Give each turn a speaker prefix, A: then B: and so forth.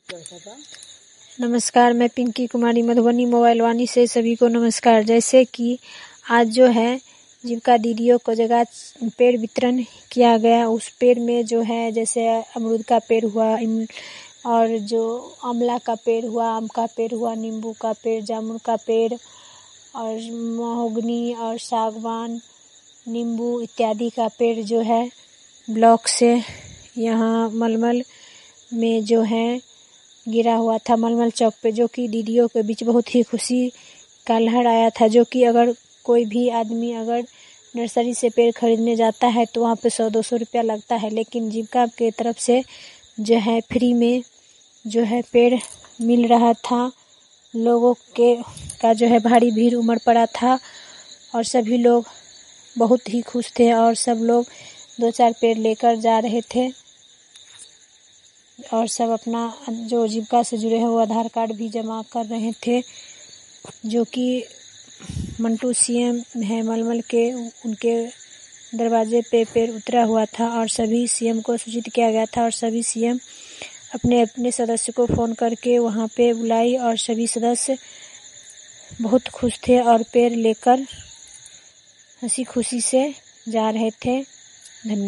A: नमस्कार, मैं पिंकी कुमारी मधुबनी मोबाइल वाणी से सभी को नमस्कार। जैसे कि आज जो है जीविका दीदियों को जगह पेड़ वितरण किया गया। उस पेड़ में जो है जैसे अमरूद का पेड़ हुआ और जो आंवला का पेड़ हुआ, आम का पेड़ हुआ, नींबू का पेड़, जामुन का पेड़ और महोगनी और सागवान, नींबू इत्यादि का पेड़ जो है ब्लॉक से यहाँ मलमल में जो है गिरा हुआ था, मलमल चौक पे, जो कि दीदियों के बीच बहुत ही खुशी का लहर आया था। जो कि अगर कोई भी आदमी अगर नर्सरी से पेड़ खरीदने जाता है तो वहाँ पे 100-200 रुपया लगता है, लेकिन जीविका के तरफ से जो है फ्री में जो है पेड़ मिल रहा था। लोगों का जो है भारी भीड़ उमड़ पड़ा था और सभी लोग बहुत ही खुश थे और सब लोग 2-4 पेड़ लेकर जा रहे थे और सब अपना जो जीविका से जुड़े हैं वो आधार कार्ड भी जमा कर रहे थे। जो कि मंटू सीएम है मलमल के, उनके दरवाजे पे पेड़ उतरा हुआ था और सभी सीएम को सूचित किया गया था और सभी सीएम अपने अपने सदस्य को फ़ोन करके वहाँ पे बुलाई और सभी सदस्य बहुत खुश थे और पेड़ लेकर हंसी खुशी से जा रहे थे। धन्यवाद।